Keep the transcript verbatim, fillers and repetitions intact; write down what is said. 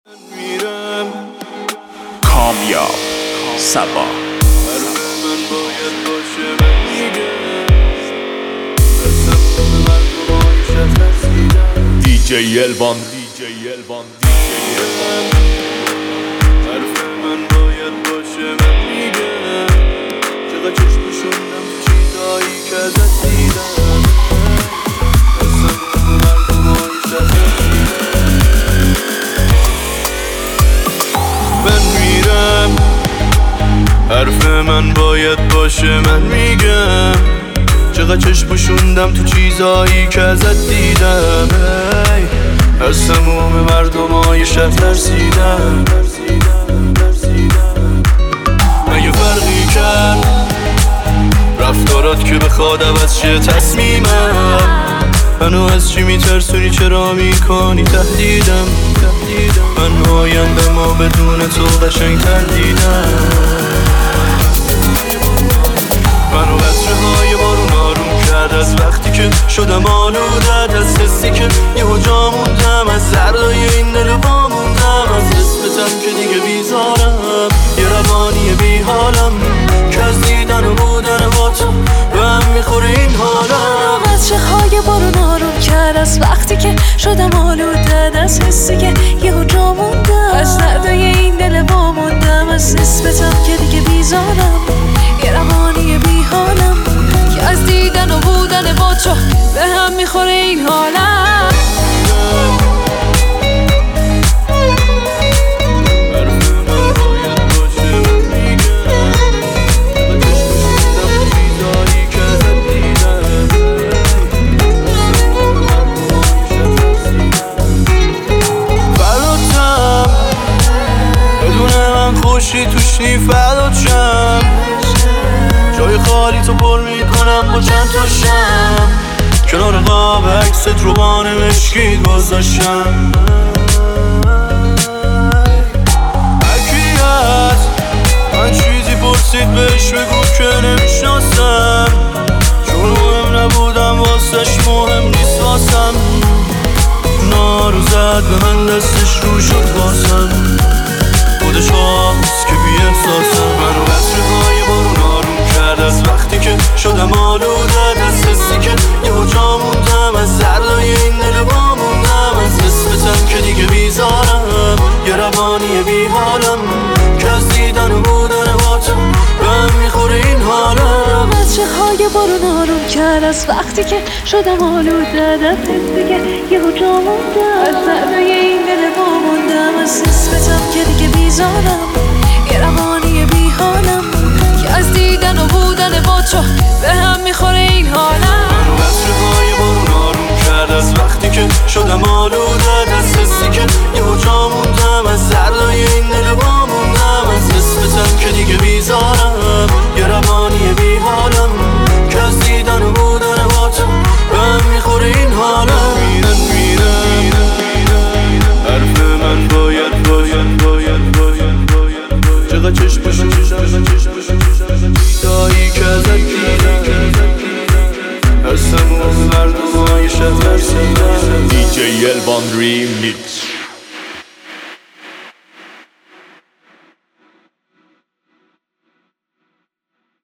کامیاب صبا دی جی الوان دی جی الوان دی جی الوان حرف من باید باشه من میگم چقدر چشم شدم چیزایی که ازت دیدم اصلا مردم های شهر من میرم حرف من باید باشه من میگم چقدر چشم پوشوندم تو چیزایی که ازت دیدم hey. از تموم مردم های شهر ترسیدم مگه فرقی کرد رفتارات که بخواد عوض شه تصمیمم منو از چی میترسونی چرا میکنی تهدیدم من آینده ما بدون تو قشنگ‌تر دیدم منو قطره های بارون آروم کرد از وقتی که شدم آلودت از حسی که یهو جا موندم از زردای این دل با موندم از اسمتم که دیگه بیزارم یه روانی بی حالم که از دیدن و بودن با تو به هم میخوره این حالم قطره های بارون آروم کرد از وقتی که شدم آلودت از حسی که یهو جا موندم از زردای این دل با موندم از اسمتم که دیگه بیزارم یه روانی بی حالم که از دیدن و بودن با تو به هم میخوره این حالم خوشی توش نی فدات شم جای خالی تو پر میکنم با چند تا شم کنار قاب عکست روبان مشکیت گذاشتم هرکی هست من چیزی پرسید بهش بگو که نمیشناسم چون مهم نبودم واسش مهم نیست واسم نارو زد به من دستش رو شد واسم خودش هاست که بی احساسم منو قطره های بارون آروم کرد از وقتی که شدم آلودت از حسی که یهو جا موندم از زردای این دل با موندم از اسمتم که دیگه بیزارم یه روانی بی حالم که از دیدن و بودن با تو به هم میخوره این حالم قطره های بارون آروم کرد از وقتی که شدم آلودت از حسی که یهو جا موندم از زردای این دل با موندم از اسمتم که دیگه بیزارم یه روانی بی حالم که از دیدن و بودن با تو به هم میخوره این حالم منو قطره های بارون آروم کرد از وقتی که شدم آلودت از حسی که یهو جا موندم از زردای این دل با موندم از اسمتم که دیگه بیزارم یه روانی بی حالم که از دیدن و بودن با تو به هم میخوره این حالم میرن میرن حرف من باید باید باید باید باید چقدر چشم بشم چیزایی که ازت دیدم از تموم مردم های شهر ترسیدم دی جی الوان ریمیکس